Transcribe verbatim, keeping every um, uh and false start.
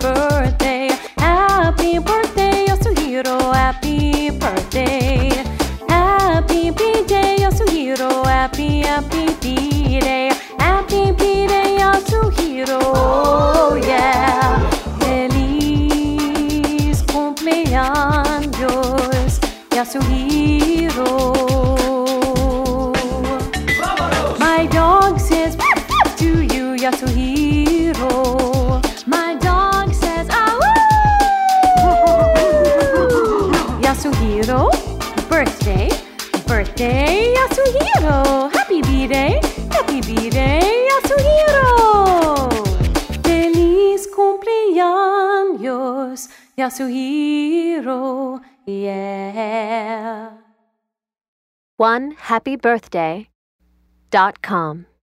birthday. Happy birthday, Yasuhiro. Happy birthday. Happy B-Day, Yasuhiro. Happy, happy B-Day. Happy B-Day, Yasuhiro. Oh, yeah. Feliz cumpleaños, Yasuhiro. My dog says to you, Yasuhiro. My dog says, ah, Yasuhiro, birthday, birthday, Yasuhiro. Happy B-Day, happy B-Day, Yasuhiro. Feliz cumpleaños, Yasuhiro, yeah. one happy birthday dot com